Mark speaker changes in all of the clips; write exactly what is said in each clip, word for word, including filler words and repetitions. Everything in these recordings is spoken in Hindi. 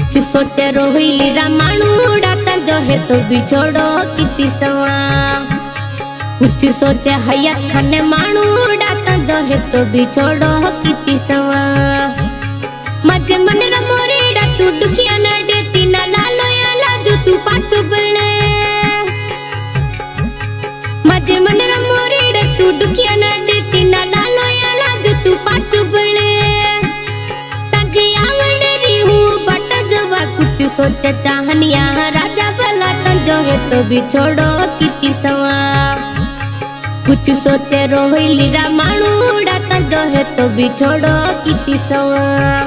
Speaker 1: कुछ सोचे रोहिली रामाणू डाता जो है तो बिछोड़ो किती सवा। कुछ सोचे हयात खाने माणू डाता जो है तो बिछोड़ो किती सवा। मजे मन रमोरे डातू दुखिया ना देती ना लालो या लाजू तू पाछो बने। मजे मन रमोरे डातू दुखिया ना देती ना लालो या लाजू तू पाछो बने। ताजी आवड़े री हूँ बटा जवा कुछ सोचे चाहनिया राजा भला जो है तो बिछोड़ो किती सवा। कुछ सोचे रोहिली रामाणू डाता जो है तो बिछोड़ो किती सवा।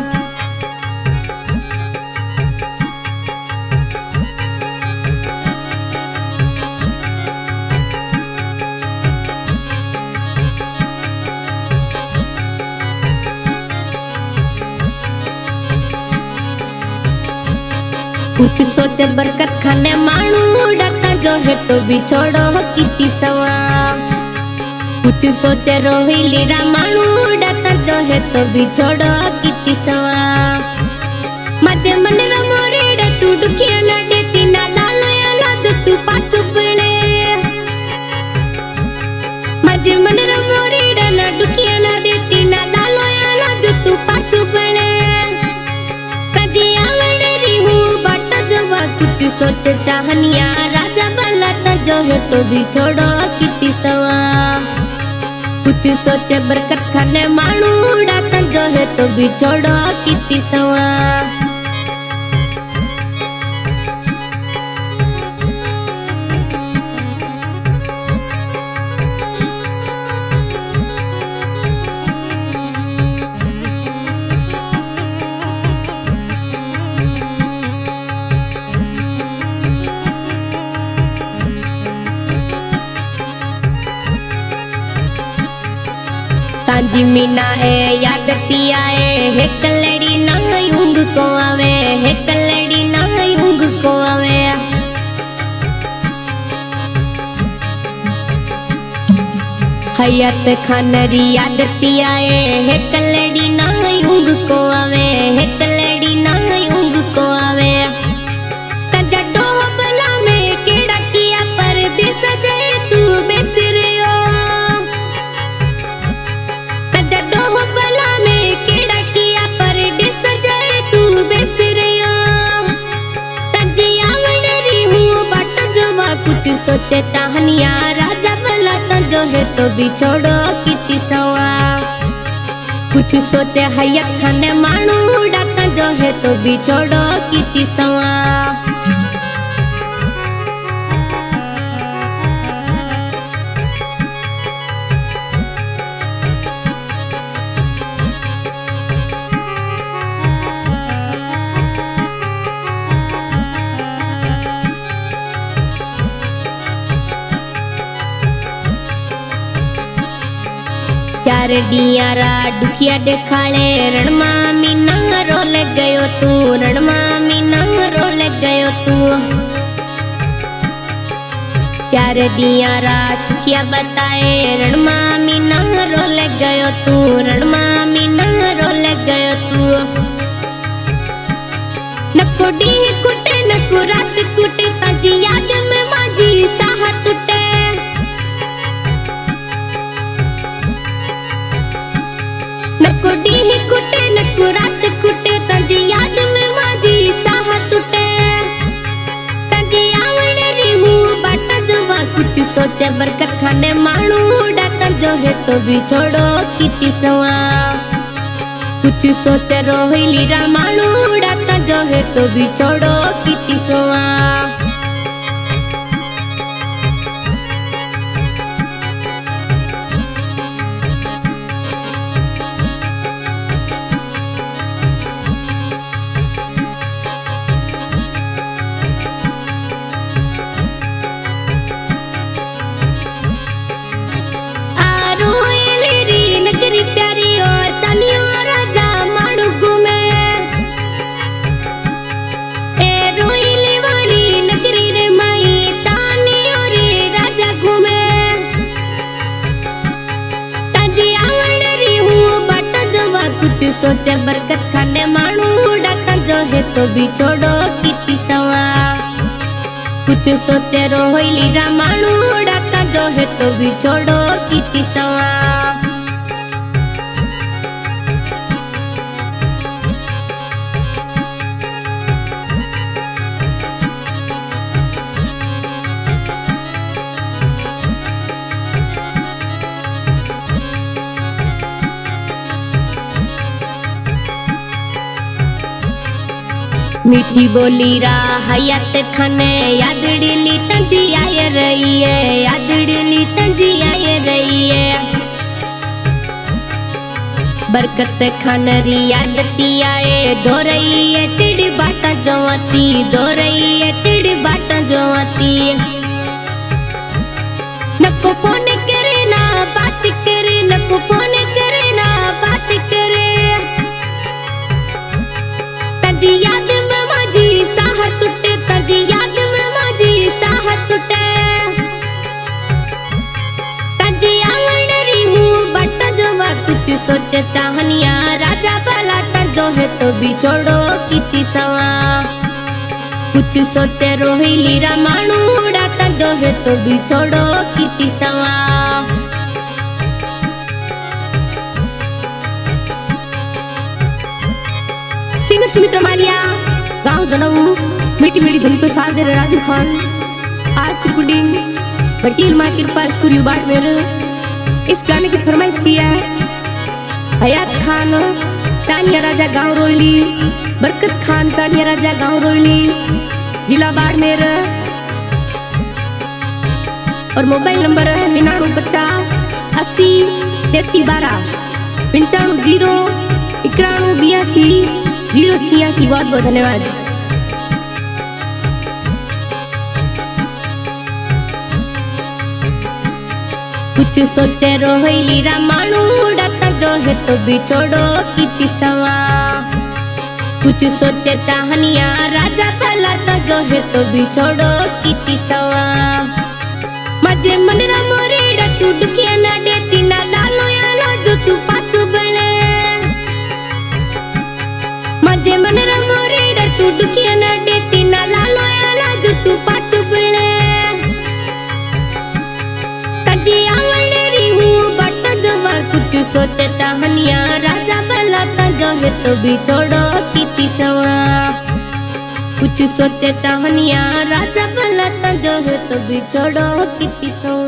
Speaker 1: कुछ सोचे बरकत खाने माणू डाता जो है तो बिछोड़ो किती सवा। कुछ सोचे रोहिली रामाणू डाता जो है तो बिछोड़ो किती सवा। मजे मन रमोरे डातू दुखिया ना देती ना लालो या लाजू तू पाछो बने। मजे मन रमोरे डाना दुखिया ना देती ना लालो या लाजू तू पाछो बने। कुछ सोचे चाहनिया राजा भला जो है तो बिछोड़ो किती सवा। कुछ सोचे बरकत खाने माणू डाता जो है तो बिछोड़ो किती सवा। तांजी मीना ए याद पिया ए हे कलड़ी ना यूंग को आवे। हे कलड़ी ना यूंग को आवे। हयात खानरी याद पिया ए हे कलड़ी ना यूंग को आवे। हे कलड़ी ना यूंग को आवे। तजा डोबला में केड़ा किया परदेस जाए तू बेसरियो। कुछ सोचे चाहनिया राजा भला जो है तो बिछोड़ो किती सवा। कुछ सोचे हयात खाने माणू डाता जो है तो बिछोड़ो किती सवा। चार डियारा दुखिया देखाड़े रणमा मीना रोल गयो तू। रणमा मीना रोल गयो तू। चार डियारा सुखिया बताए रणमा मीना रोल गयो तू। रणमा मीना रोल गयो तू। नको डी कुटे नको रात कुटे ताजी याद में माजी साह टूटे। नको डी कुटे नको रात कुटे ताजी याद में माजी साह टूटे। ताजी आवड़े री हूँ बाटा जवा कुछ सोचे बरकत खाने माणू डाता जो है तो बिछोड़ो किती सवा। कुछ सोचे रोहिली रामाणू डाता जो है तो बिछोड़ो किती सवा। प्यारी और तनियो राजा माणू घूमे। ए रोइली वाली नगरी रे माई तानियो रे राजा घूमे। ताजी आवड़ री हूँ बाट जवा कुछ सोचे बरकत खाने माणू डाता जो है तो भी छोड़ो किती सवा। कुछ सोचे रोहिली रामाणु डाता जो है तो भी छोड़ो किती सवा। मीठी बोली रा हयात खाने याद डिली तंजी आए रही है, याद डिली तंजी आए रही है। बरकत खानरी यादती आए दो रही है तिड़ी बाटा जवाती, दो रही है तिड़ी बाटा जवाती। नको फोन करे ना बात करे, नको फोन करे ना बात करे। तंजी याद सोचे चाहनिया राजा भला जो है तो भी छोड़ो किती सवा। कुछ सोचे रोहिली रामाणु डाता जो है तो भी छोड़ो किती सवा। सिंगर सुमित्रा मालिया, गाँव दनऊ, मीठी मीठी धुन पे साथ दे रहे राजू खान। आज की पुडिंग वकील माँ कृपा स्टूडियो बाड़मेर। इस गाने की फरमाइश की है हयात खान तानिया राजा गांव रोयली, बरकत खान तानिया राजा गांव रोयली, जिला बाड़मेर। और मोबाइल नंबर है निन्यानवे पचास अस्सी तैतीस बारह पंचानवे जीरो इक्यानवे बयासी जीरो छियासी। बहुत बहुत धन्यवाद। कुछ सोचे रोहिली रामाणु डाता जो है तो भी छोड़ो किती सवा। कुछ सोचे चाहनिया राजा भला जो है तो भी छोड़ो किती सवा। मजे मनरा मोरे डटू दुखिया ना देती ना लालो या लो जो तू पाछू बले। मजे मनरा मोरे डटू दुखिया ना देती ना लालो या लो जो तू पाछू बले। तजी आवड़ी हूँ बट जवा कुछ सोचे चाहनिया राजा भला जो है तो भी छोड़ो किती सवा। कुछ सोचे चाहनिया राजा भला जो है तो भी छोड़ो किती सवा।